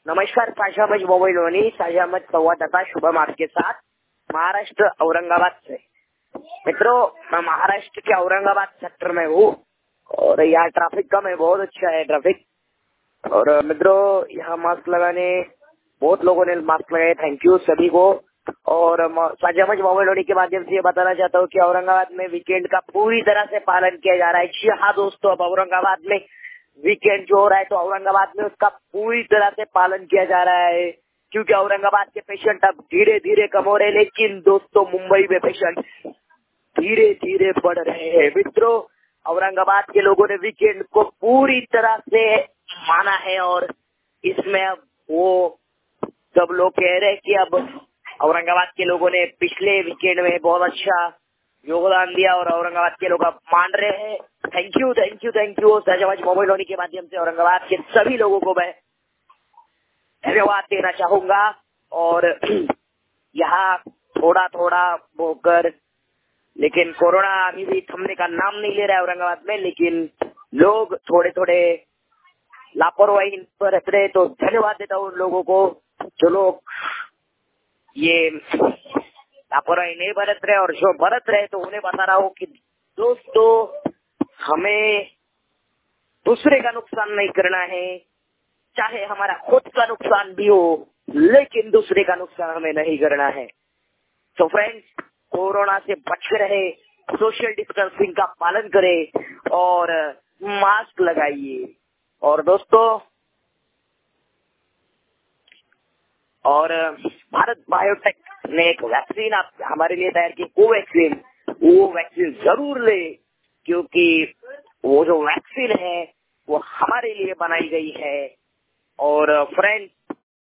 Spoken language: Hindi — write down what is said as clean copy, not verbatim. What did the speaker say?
नमस्कार, साझा मंच मोबाइलोनी साझा मंच संवाददाता शुभम आपके साथ महाराष्ट्र औरंगाबाद से। मित्रों, मैं महाराष्ट्र के औरंगाबाद सेक्टर में हूँ और यहाँ ट्रैफिक कम है, बहुत अच्छा है ट्रैफिक। और मित्रों, यहाँ मास्क लगाने बहुत लोगों ने मास्क लगाए, थैंक यू सभी को। और साझा मंच मोबाइलोनी के माध्यम से ये बताना चाहता हूँ कि औरंगाबाद में वीकेंड का पूरी तरह से पालन किया जा रहा है। जी हाँ दोस्तों, अब औरंगाबाद में वीकेंड जो हो रहा है तो औरंगाबाद में उसका पूरी तरह से पालन किया जा रहा है, क्योंकि औरंगाबाद के पेशेंट अब धीरे धीरे कम हो रहे हैं। लेकिन दोस्तों, मुंबई में पेशेंट धीरे धीरे बढ़ रहे हैं। मित्रों, औरंगाबाद के लोगों ने वीकेंड को पूरी तरह से माना है और इसमें अब वो सब लोग कह रहे हैं कि अब औरंगाबाद के लोगों ने पिछले वीकेंड में बहुत अच्छा योगदान दिया और औरंगाबाद के लोग अब मान रहे हैं। Thank you thank you thank you. साझा मंच मोबाइलोनी के माध्यम से औरंगाबाद के सभी लोगों को मैं धन्यवाद देना चाहूंगा। और यहाँ थोड़ा थोड़ा होकर, लेकिन कोरोना अभी भी थमने का नाम नहीं ले रहा है औरंगाबाद में, लेकिन लोग थोड़े थोड़े लापरवाही बरत रहे, तो धन्यवाद देता हूँ उन लोगों को जो लोग ये लापरवाही नहीं बरत रहे, और जो बरत रहे तो उन्हें बता रहा हूँ कि दोस्तों, हमें दूसरे का नुकसान नहीं करना है, चाहे हमारा खुद का नुकसान भी हो, लेकिन दूसरे का नुकसान हमें नहीं करना है। तो फ्रेंड्स, कोरोना से बच रहे, सोशल डिस्टेंसिंग का पालन करें और मास्क लगाइए। और दोस्तों, और भारत बायोटेक ने एक वैक्सीन हमारे लिए तैयार की, कोवैक्सीन। वो वैक्सीन जरूर ले, क्योंकि वो जो वैक्सीन है वो हमारे लिए बनाई गई है। और फ्रेंड्स,